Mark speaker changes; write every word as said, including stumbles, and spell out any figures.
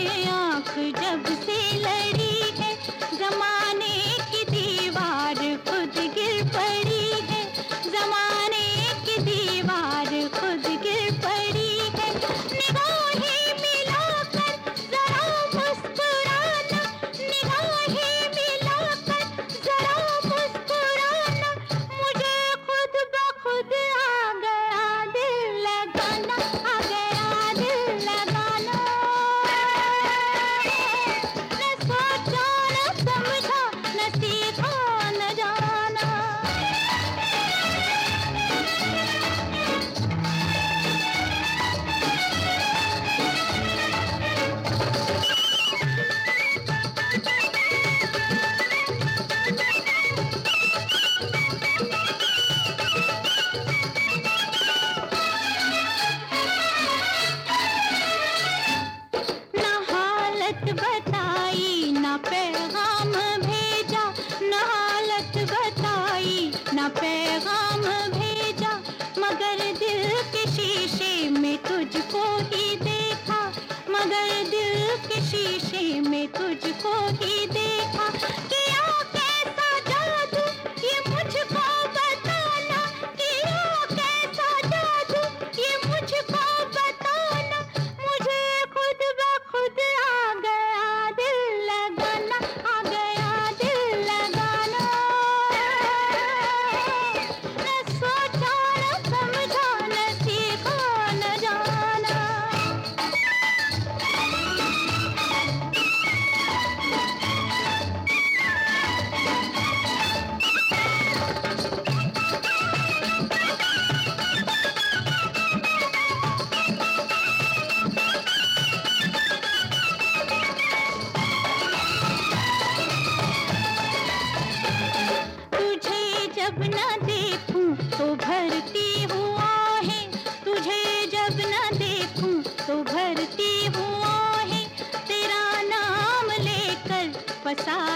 Speaker 1: आँख जब से लड़ी है, जमाने की दीवार खुद गिर पड़ी है, जमाने की दीवार खुद गिर पड़ी है। निगाहें मिलाकर जरा मुस्कुराना, निगाहें मिलाकर जरा मुस्कुराना, मुझे खुद ब खुद आ गया दिल लगाना, आ गया दिल लगाना। न सोचा न समझा न सीखा न जाना। न हालत बताई न पैगाम भेजा, न हालत बताई न पैगाम भेजा, मगर दिल के शीशे में तुझको ही देखा, मगर दिल के शीशे में तुझको ही देखा। किया कैसा जादू ये मुझको बताना, किया कैसा जादू ये मुझको बताना, मुझे खुद ब खुद आ गया दिल लगाना, आ गया दिल लगाना। न सोचा न समझा न सीखा न जाना। तुझे जब न देखूं तो भरती हूँ आहें, तुझे जब न देखूं तो भरती हूँ आहें, तेरा नाम लेकर फसा